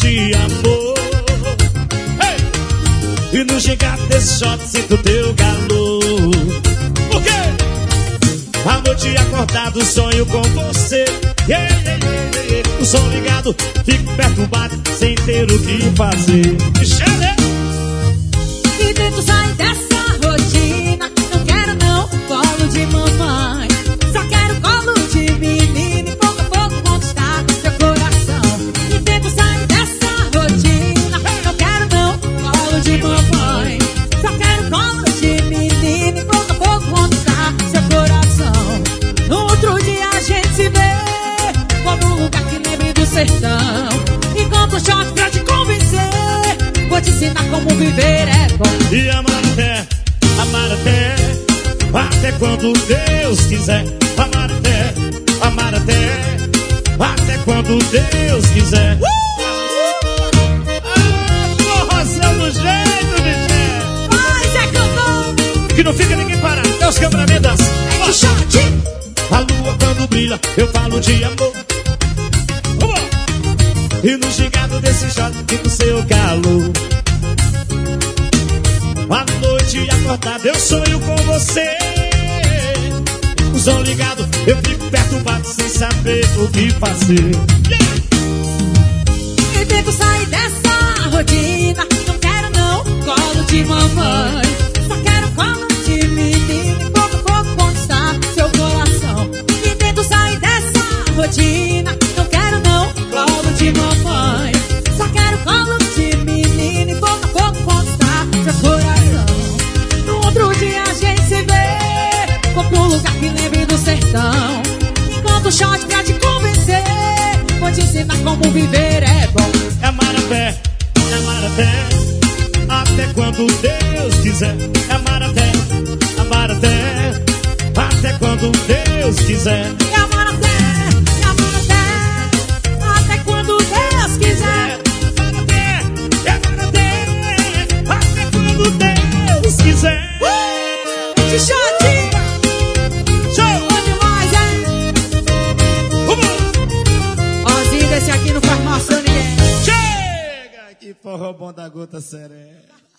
de amor. Hey! E no chegar desse shot sinto teu calor. Por quê? À noite acordado sonho com você. O som ligado, fico perturbado sem ter o que fazer. Michele! E tento sair dessa rotina. Não quero não colo de mamãe. Só quero colo de menino e pouco a pouco conquistar seu coração. E tento sair dessa rotina. Não quero não colo de mamãe. Só quero colo de menino e pouco a pouco conquistar seu coração. No outro dia a gente se vê como um lugar que lembre do sertão. E conta um shot pra te convencer. Vou te ensinar como viver é bom. E até quando Deus quiser. Amar até quando Deus quiser. Forrozão do jeito, Michele. Vai, Zé Cantor. Que não fica ninguém parado. É os cabramentas. É de shot. A lua quando brilha, eu falo de amor. E no gigado desse shot fica o seu calor. À noite acordado eu sonho com você. O som ligado, eu fico perturbado sem saber o que fazer. E tento sair dessa rotina. Não quero não colo de mamãe. Só quero colo de menino e pouco a pouco conquistar seu coração. E tento sair dessa rotina. Não quero não colo de mamãe. Só quero colo de menino e pouco a pouco conquistar seu coração. No outro dia a gente se vê. Vou pro lugar que lembre do sertão. Enquanto o shot pra te convencer. Vou te ensinar como viver é bom. É amar até quando Deus quiser. É amar até quando Deus quiser. É amar até quando Deus quiser. É amar até quando Deus quiser. De shot! Show! Bom demais, Ozinho, desse aqui não faz mal a ninguém. Chega! Que forró bom da gota serena.